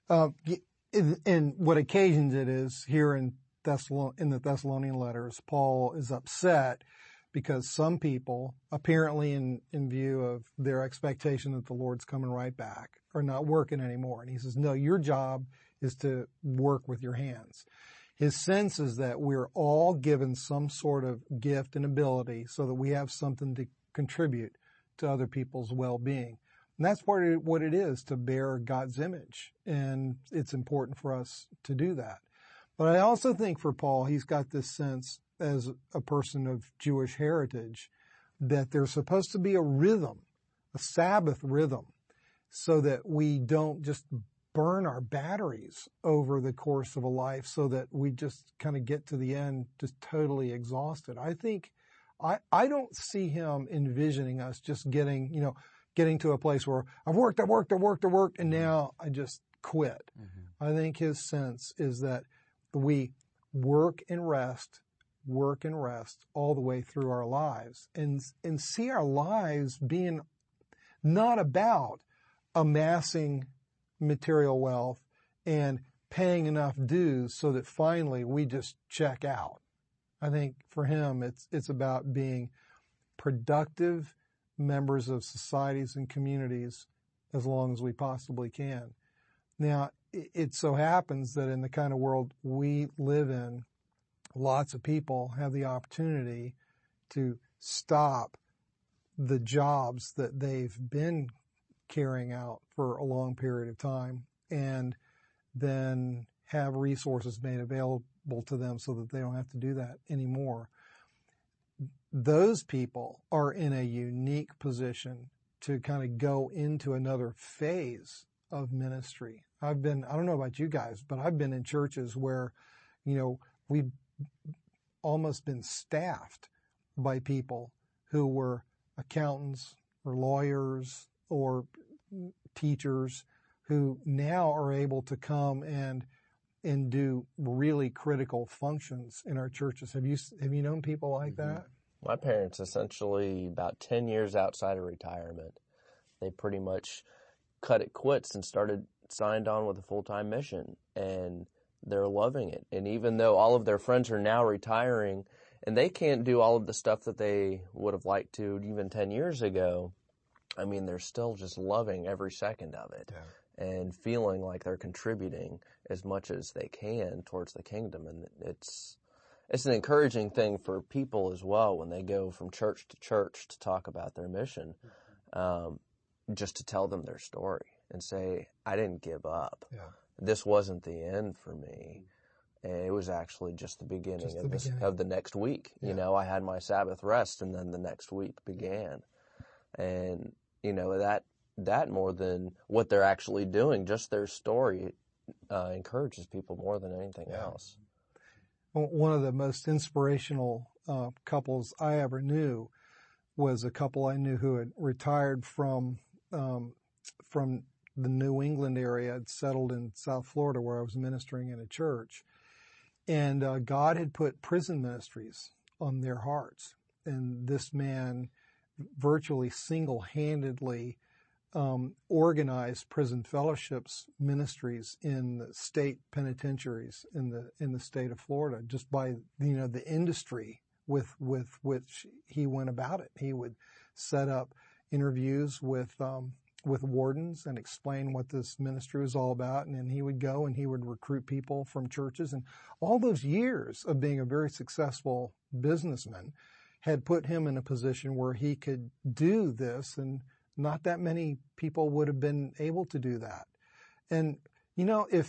And what occasions it is here in the Thessalonian letters, Paul is upset because some people, apparently in view of their expectation that the Lord's coming right back, are not working anymore. And he says, no, your job is to work with your hands. His sense is that we're all given some sort of gift and ability so that we have something to contribute to other people's well-being. And that's part of what it is to bear God's image. And it's important for us to do that. But I also think for Paul, he's got this sense as a person of Jewish heritage that there's supposed to be a rhythm, a Sabbath rhythm, so that we don't just burn our batteries over the course of a life so that we just kind of get to the end just totally exhausted. I think I don't see him envisioning us just getting to a place where I've worked, and now I just quit. Mm-hmm. I think his sense is that we work and rest all the way through our lives and see our lives being not about amassing material wealth and paying enough dues so that finally we just check out. I think for him, it's about being productive members of societies and communities as long as we possibly can. Now, it so happens that in the kind of world we live in, lots of people have the opportunity to stop the jobs that they've been carrying out for a long period of time and then have resources made available to them so that they don't have to do that anymore. Those people are in a unique position to kind of go into another phase of ministry. I don't know about you guys, but I've been in churches where, we've almost been staffed by people who were accountants or lawyers or teachers who now are able to come and do really critical functions in our churches. Have you known people like mm-hmm. that? My parents, essentially about 10 years outside of retirement, they pretty much cut it quits and signed on with a full-time mission, and they're loving it. And even though all of their friends are now retiring and they can't do all of the stuff that they would have liked to even 10 years ago, I mean, they're still just loving every second of it and feeling like they're contributing as much as they can towards the kingdom. And it's an encouraging thing for people as well when they go from church to talk about their mission, just to tell them their story and say, I didn't give up. Yeah. This wasn't the end for me. And it was actually just the beginning Just of the next week. Yeah. You know, I had my Sabbath rest, and then the next week began. And, you know, that more than what they're actually doing, just their story encourages people more than anything else. One of the most inspirational couples I ever knew was a couple I knew who had retired from the New England area, had settled in South Florida where I was ministering in a church. And God had put prison ministries on their hearts. And this man virtually single-handedly organized prison fellowships ministries in the state penitentiaries in the state of Florida, just by, you know, the industry with which he went about it. He would set up interviews with wardens and explain what this ministry was all about, and then he would go and he would recruit people from churches. And all those years of being a very successful businessman had put him in a position where he could do this, and not that many people would have been able to do that. And, you know, if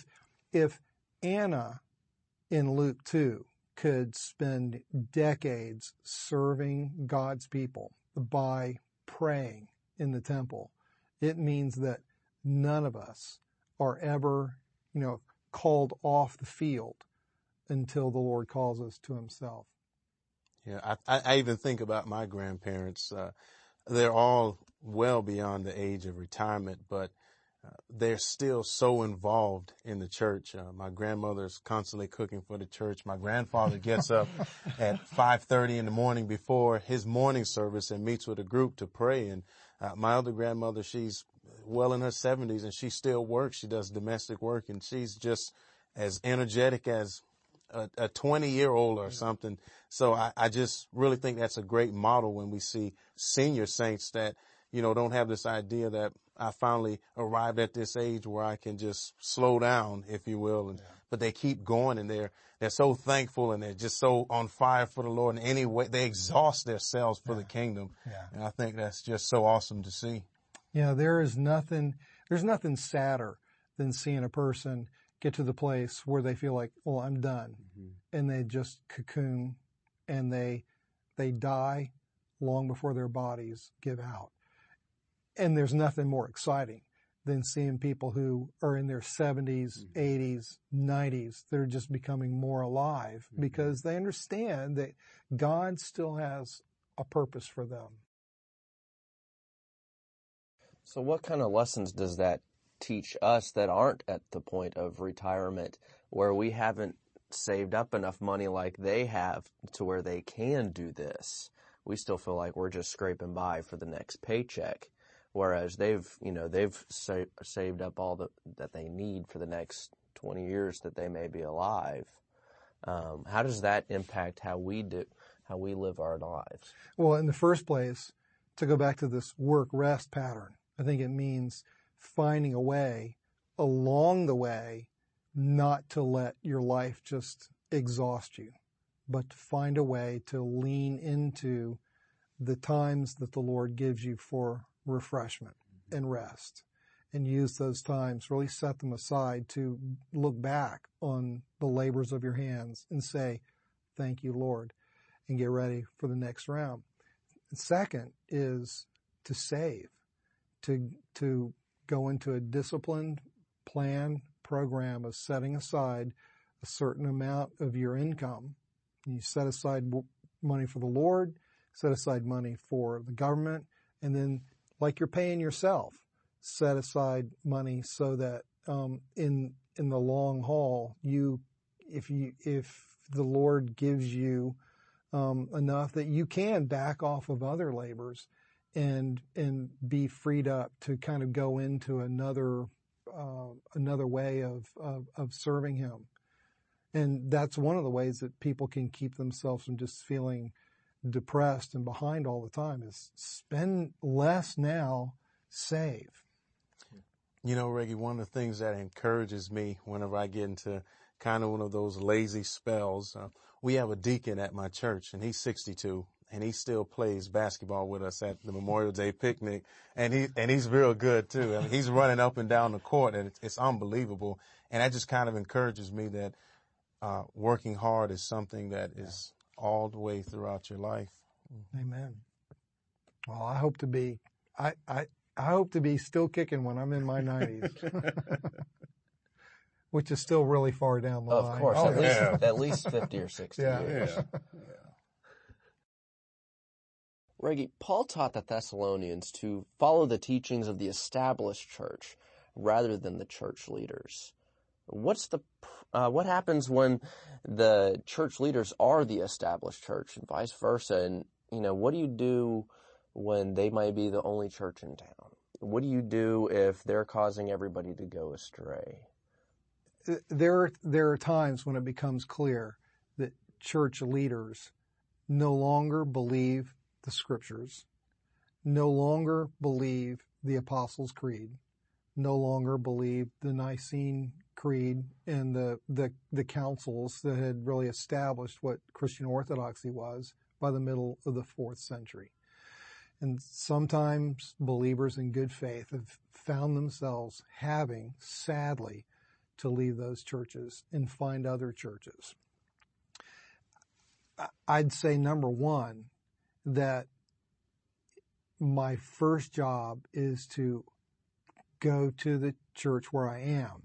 Anna in Luke 2 could spend decades serving God's people by praying in the temple, it means that none of us are ever, you know, called off the field until the Lord calls us to himself. Yeah, I even think about my grandparents. They're all well beyond the age of retirement, but they're still so involved in the church. My grandmother's constantly cooking for the church. My grandfather gets up at 5:30 in the morning before his morning service and meets with a group to pray. And my other grandmother, she's well in her 70s and she still works. She does domestic work, and she's just as energetic as a 20-year-old or something. So I just really think that's a great model when we see senior saints that, you know, don't have this idea that I finally arrived at this age where I can just slow down, if you will. And, but they keep going, and they're so thankful, and they're just so on fire for the Lord. In any way, they exhaust themselves for the kingdom. Yeah. And I think that's just so awesome to see. Yeah, there's nothing sadder than seeing a person get to the place where they feel like, well, I'm done. Mm-hmm. And they just cocoon, and they die long before their bodies give out. And there's nothing more exciting than seeing people who are in their 70s, 80s, 90s. They're just becoming more alive because they understand that God still has a purpose for them. So what kind of lessons does that teach us that aren't at the point of retirement, where we haven't saved up enough money like they have to where they can do this? We still feel like we're just scraping by for the next paycheck, whereas they've saved up all that they need for the next 20 years that they may be alive. How does that impact how we live our lives? Well, in the first place, to go back to this work-rest pattern, I think it means finding a way along the way not to let your life just exhaust you, but to find a way to lean into the times that the Lord gives you for refreshment and rest, and use those times, really set them aside to look back on the labors of your hands and say, thank you, Lord, and get ready for the next round. The second is to save, to go into a disciplined plan program of setting aside a certain amount of your income. You set aside money for the Lord, set aside money for the government, and then, like you're paying yourself, set aside money so that in the long haul, if the Lord gives you enough that you can back off of other labors and be freed up to kind of go into another way of serving Him. And that's one of the ways that people can keep themselves from just feeling depressed and behind all the time, is spend less now, save. You know, Reggie, one of the things that encourages me whenever I get into kind of one of those lazy spells, we have a deacon at my church, and he's 62, and he still plays basketball with us at the Memorial Day picnic, and he's real good too. I mean, he's running up and down the court, and it's unbelievable. And that just kind of encourages me that working hard is something that is all the way throughout your life. Amen. Well, I hope to be still kicking when I'm in my 90s, which is still really far down the line. Of course, at least 50 or 60 years. Yeah. Reggie, Paul taught the Thessalonians to follow the teachings of the established church rather than the church leaders. What happens when the church leaders are the established church and vice versa? And, what do you do when they might be the only church in town? What do you do if they're causing everybody to go astray? There are times when it becomes clear that church leaders no longer believe the scriptures, no longer believe the Apostles' Creed, no longer believe the Nicene Creed and the councils that had really established what Christian orthodoxy was by the middle of the 4th century. And sometimes believers in good faith have found themselves having, sadly, to leave those churches and find other churches. I'd say, number one, that my first job is to go to the church where I am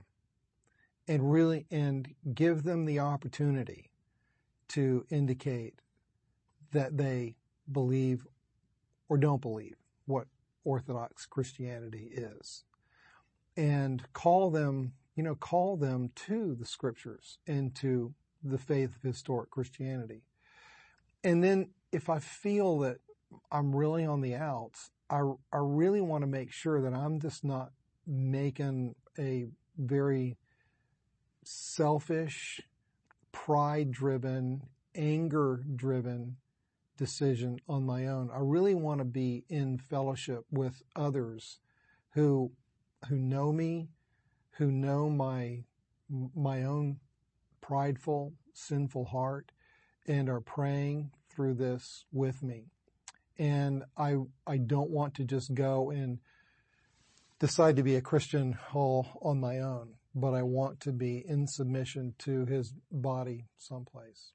and give them the opportunity to indicate that they believe or don't believe what Orthodox Christianity is, and call them to the scriptures and to the faith of historic Christianity. And then if I feel that I'm really on the outs, I really want to make sure that I'm just not making a very selfish, pride-driven, anger-driven decision on my own. I really want to be in fellowship with others who know me, who know my own prideful, sinful heart, and are praying through this with me. And I don't want to just go and decide to be a Christian all on my own, but I want to be in submission to his body someplace.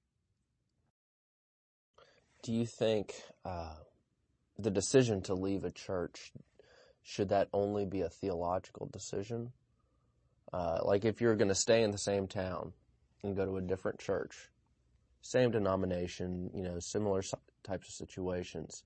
Do you think the decision to leave a church, should that only be a theological decision? Like if you're going to stay in the same town and go to a different church, same denomination, similar types of situations,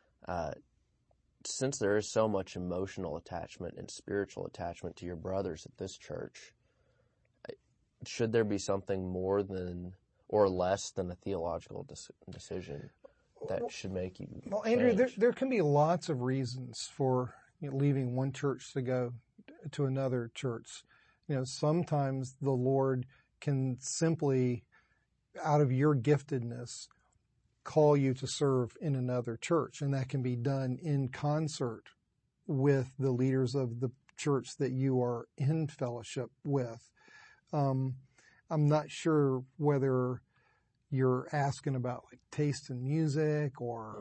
since there is so much emotional attachment and spiritual attachment to your brothers at this church, should there be something more than or less than a theological decision that should make you Well, Andrew, there can be lots of reasons for leaving one church to go to another church. Sometimes the Lord can simply, out of your giftedness, call you to serve in another church, and that can be done in concert with the leaders of the church that you are in fellowship with. I'm not sure whether you're asking about like taste in music or,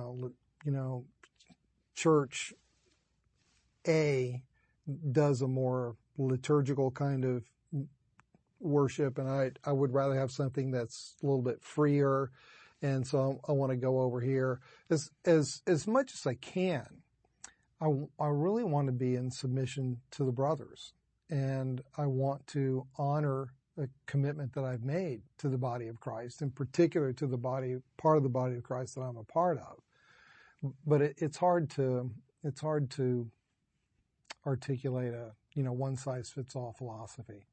church A does a more liturgical kind of worship, and I would rather have something that's a little bit freer. And so I want to go over here as much as I can. I really want to be in submission to the brothers, and I want to honor the commitment that I've made to the body of Christ, in particular to the part of the body of Christ that I'm a part of. But it's hard to articulate a one size fits all philosophy.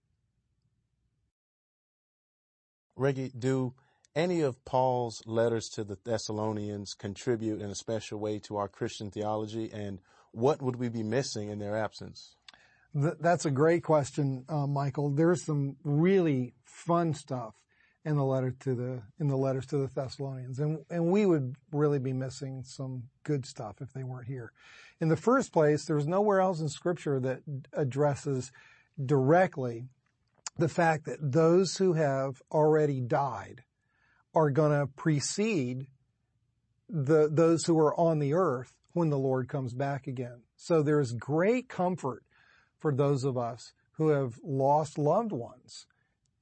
Reggie, do any of Paul's letters to the Thessalonians contribute in a special way to our Christian theology, and what would we be missing in their absence? That's a great question, Michael. There's some really fun stuff in the letters to the Thessalonians, and we would really be missing some good stuff if they weren't here. In the first place, there's nowhere else in Scripture that addresses directly the fact that those who have already died are going to precede those who are on the earth when the Lord comes back again. So there's great comfort for those of us who have lost loved ones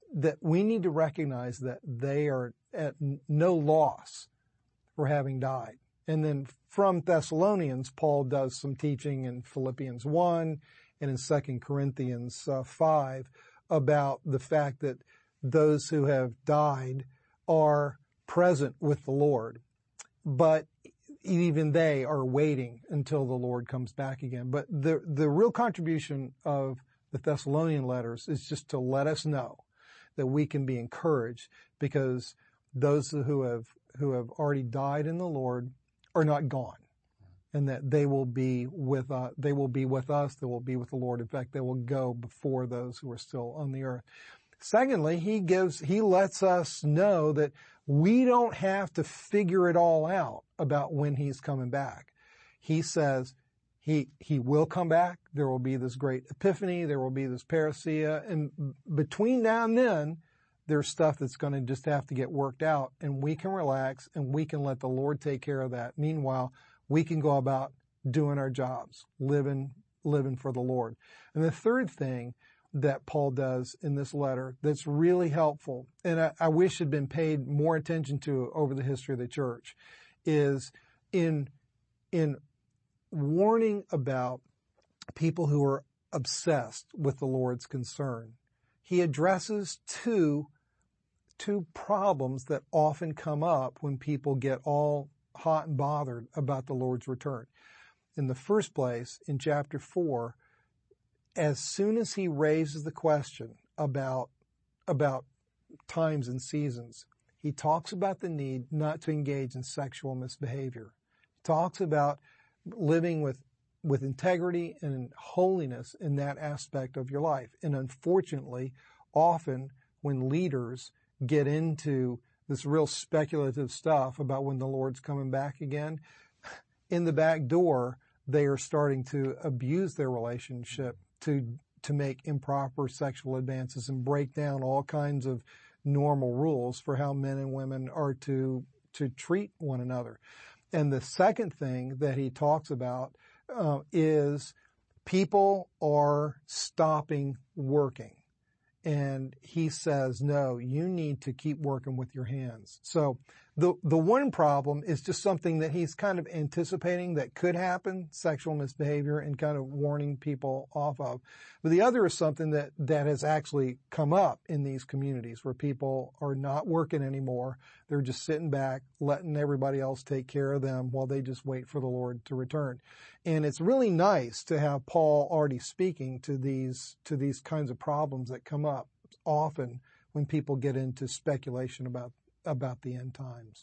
that we need to recognize that they are at no loss for having died. And then from Thessalonians, Paul does some teaching in Philippians 1 and in 2 Corinthians 5 about the fact that those who have died are present with the Lord, but even they are waiting until the Lord comes back again. But the real contribution of the Thessalonian letters is just to let us know that we can be encouraged, because those who have already died in the Lord are not gone, and that they will be with us. They will be with us. They will be with the Lord. In fact, they will go before those who are still on the earth. Secondly, he lets us know that we don't have to figure it all out about when he's coming back. He says he will come back. There will be this great epiphany. There will be this parousia. And between now and then, there's stuff that's going to just have to get worked out, and we can relax and we can let the Lord take care of that. Meanwhile, we can go about doing our jobs, living for the Lord. And the third thing that Paul does in this letter that's really helpful, and I wish had been paid more attention to over the history of the church, is in warning about people who are obsessed with the Lord's concern. He addresses two problems that often come up when people get all hot and bothered about the Lord's return. In the first place, in chapter 4, as soon as he raises the question about times and seasons, he talks about the need not to engage in sexual misbehavior. He talks about living with integrity and holiness in that aspect of your life. And unfortunately, often when leaders get into this real speculative stuff about when the Lord's coming back again, in the back door, they are starting to abuse their relationship to make improper sexual advances and break down all kinds of normal rules for how men and women are to treat one another. And the second thing that he talks about is people are stopping working. And he says, no, you need to keep working with your hands. So the one problem is just something that he's kind of anticipating that could happen, sexual misbehavior, and kind of warning people off of. But the other is something that has actually come up in these communities where people are not working anymore. They're just sitting back, letting everybody else take care of them while they just wait for the Lord to return. And it's really nice to have Paul already speaking to these kinds of problems that come up often when people get into speculation about the end times.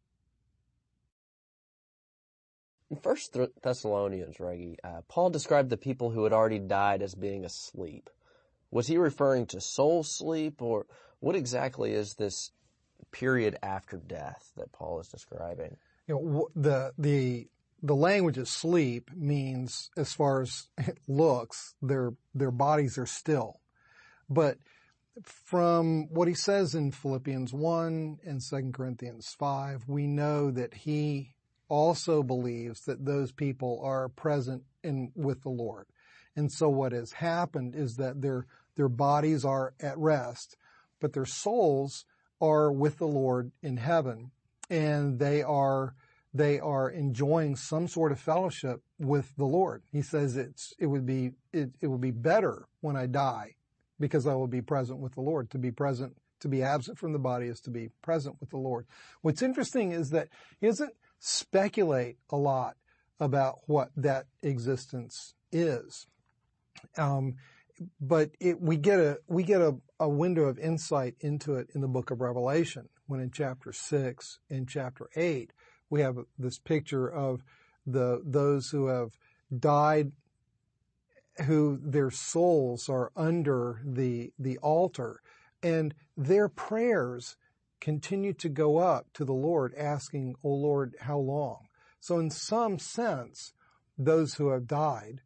In 1 Thessalonians, Reggie, Paul described the people who had already died as being asleep. Was he referring to soul sleep, or what exactly is this period after death that Paul is describing? You know, the language of sleep means, as far as it looks, their bodies are still. But from what he says in Philippians 1 and 2 Corinthians 5, we know that he also believes that those people are present with the Lord. And so what has happened is that their bodies are at rest, but their souls are with the Lord in heaven, and they are enjoying some sort of fellowship with the Lord. He says it would be better when I die, because I will be present with the Lord. To be absent from the body is to be present with the Lord. What's interesting is that he doesn't speculate a lot about what that existence is. But we get a window of insight into it in the book of Revelation, when in chapter 6 and chapter 8, we have this picture of those who have died, who their souls are under the altar, and their prayers continue to go up to the Lord, asking, "O Lord, how long?" So in some sense, those who have died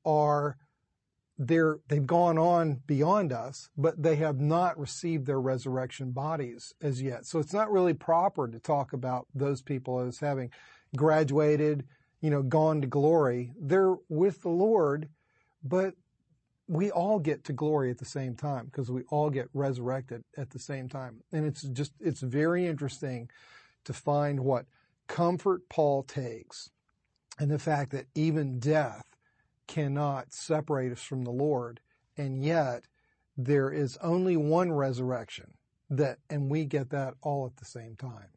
they've gone on beyond us, but they have not received their resurrection bodies as yet. So it's not really proper to talk about those people as having graduated, gone to glory. They're with the Lord, but we all get to glory at the same time because we all get resurrected at the same time. And it's very interesting to find what comfort Paul takes in the fact that even death cannot separate us from the Lord. And yet there is only one resurrection and we get that all at the same time.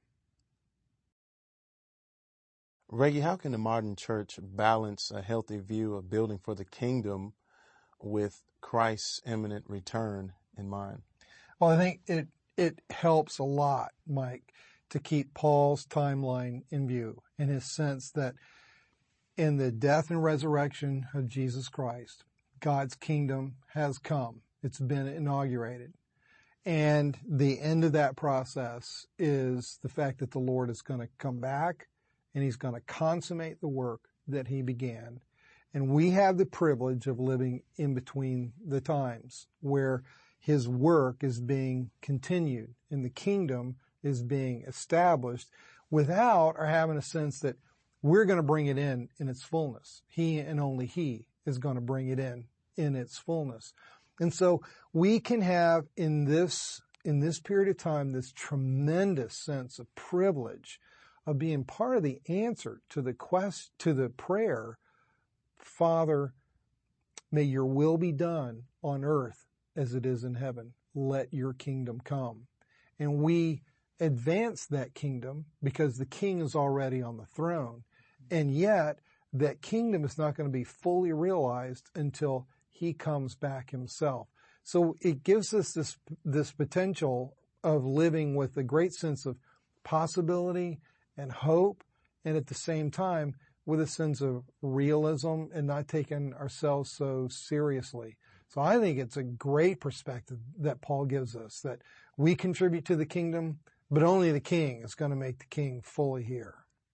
Reggie, how can the modern church balance a healthy view of building for the kingdom with Christ's imminent return in mind? Well, I think it helps a lot, Mike, to keep Paul's timeline in view, in his sense that in the death and resurrection of Jesus Christ, God's kingdom has come. It's been inaugurated. And the end of that process is the fact that the Lord is going to come back and he's going to consummate the work that he began. And we have the privilege of living in between the times where his work is being continued and the kingdom is being established without or having a sense that we're going to bring it in its fullness. He and only he is going to bring it in its fullness. And so we can have in this period of time, this tremendous sense of privilege of being part of the answer to the prayer, Father, may your will be done on earth as it is in heaven. Let your kingdom come. And we advance that kingdom because the king is already on the throne. And yet that kingdom is not going to be fully realized until he comes back himself. So it gives us this potential of living with a great sense of possibility and hope, and at the same time with a sense of realism and not taking ourselves so seriously. So I think it's a great perspective that Paul gives us, that we contribute to the kingdom, but only the king is going to make the king fully here.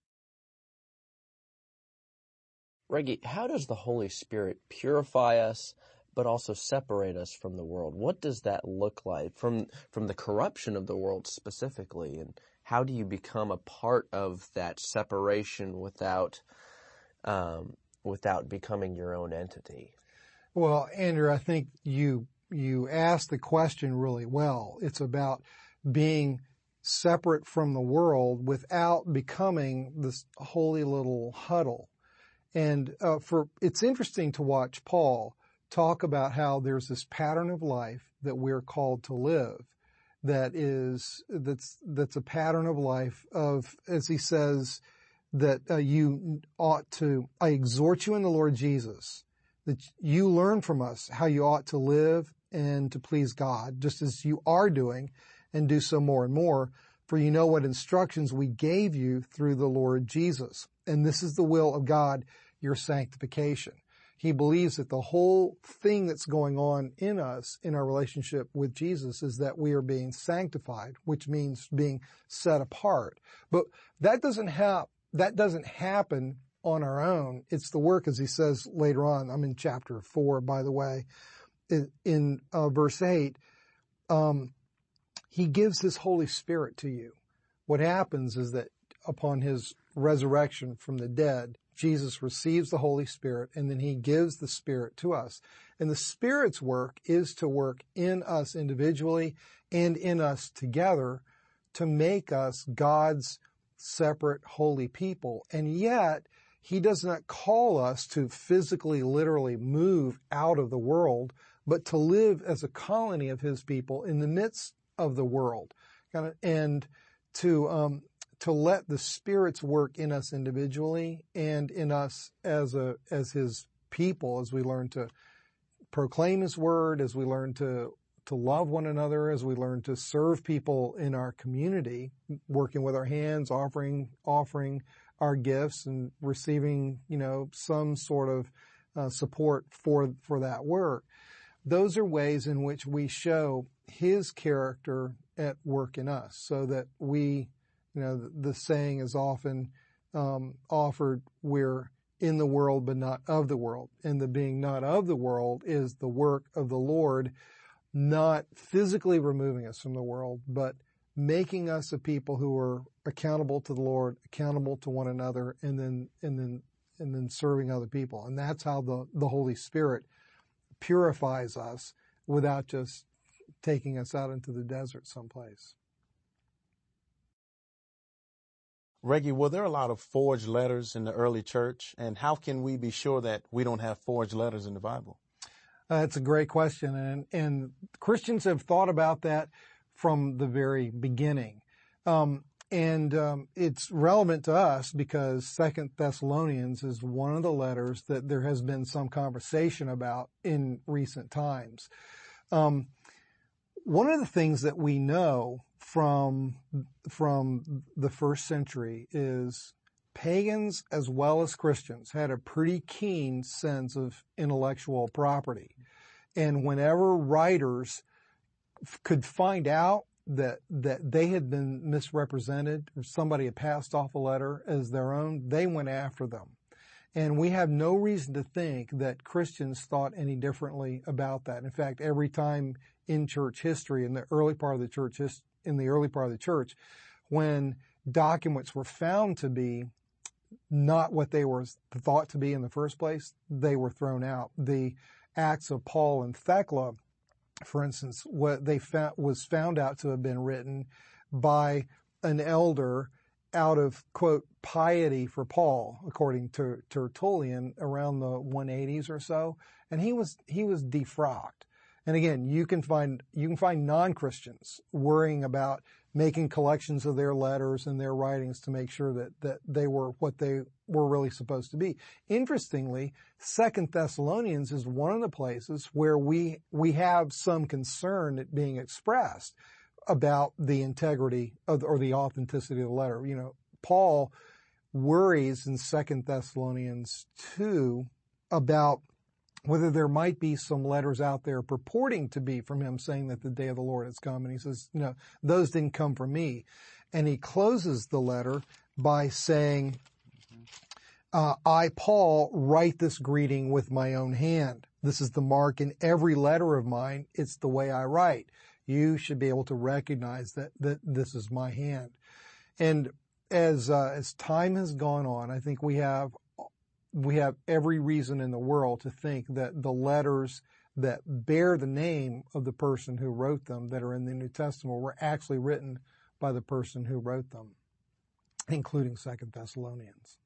Reggie, how does the Holy Spirit purify us, but also separate us from the world? What does that look like from the corruption of the world specifically? And how do you become a part of that separation without becoming your own entity? Well, Andrew, I think you asked the question really well. It's about being separate from the world without becoming this holy little huddle. And it's interesting to watch Paul talk about how there's this pattern of life that we're called to live. That's a pattern of life of, as he says, that I exhort you in the Lord Jesus, that you learn from us how you ought to live and to please God, just as you are doing, and do so more and more. For you know what instructions we gave you through the Lord Jesus. And this is the will of God, your sanctification. He believes that the whole thing that's going on in us, in our relationship with Jesus, is that we are being sanctified, which means being set apart. But that doesn't happen on our own. It's the work, as he says later on. I'm in chapter 4, by the way, in verse 8. He gives his Holy Spirit to you. What happens is that upon his resurrection from the dead, Jesus receives the Holy Spirit, and then he gives the Spirit to us. And the Spirit's work is to work in us individually and in us together to make us God's separate holy people. And yet, he does not call us to physically, literally move out of the world, but to live as a colony of his people in the midst of the world, and to let the Spirit's work in us individually and in us as his people, as we learn to proclaim his word, as we learn to love one another, as we learn to serve people in our community, working with our hands, offering our gifts and receiving, some sort of support for that work. Those are ways in which we show his character at work in us, so that we, the saying is often offered, we're in the world but not of the world. And the being not of the world is the work of the Lord, not physically removing us from the world, but making us a people who are accountable to the Lord, accountable to one another, and then serving other people. And that's how the Holy Spirit purifies us without just taking us out into the desert someplace. Reggie, were there a lot of forged letters in the early church? And how can we be sure that we don't have forged letters in the Bible? It's a great question. And Christians have thought about that from the very beginning. It's relevant to us because 2 Thessalonians is one of the letters that there has been some conversation about in recent times. One of the things that we know from the first century is pagans as well as Christians had a pretty keen sense of intellectual property. And whenever writers could find out that they had been misrepresented or somebody had passed off a letter as their own, they went after them. And we have no reason to think that Christians thought any differently about that. In fact, every time in church history, in the early part of the church, when documents were found to be not what they were thought to be in the first place, they were thrown out. The Acts of Paul and Thecla, for instance, what they found was found out to have been written by an elder out of, quote, piety for Paul, according to Tertullian, around the 180s or so, and he was defrocked. And again, you can find non-Christians worrying about making collections of their letters and their writings to make sure that they were what they were really supposed to be. Interestingly, 2 Thessalonians is one of the places where we have some concern being expressed about the integrity or the authenticity of the letter. You know, Paul worries in 2 Thessalonians 2 about whether there might be some letters out there purporting to be from him saying that the day of the Lord has come. And he says, no, those didn't come from me. And he closes the letter by saying, I, Paul, write this greeting with my own hand. This is the mark in every letter of mine. It's the way I write. You should be able to recognize that this is my hand. And as time has gone on, I think we have every reason in the world to think that the letters that bear the name of the person who wrote them that are in the New Testament were actually written by the person who wrote them, including 2 Thessalonians.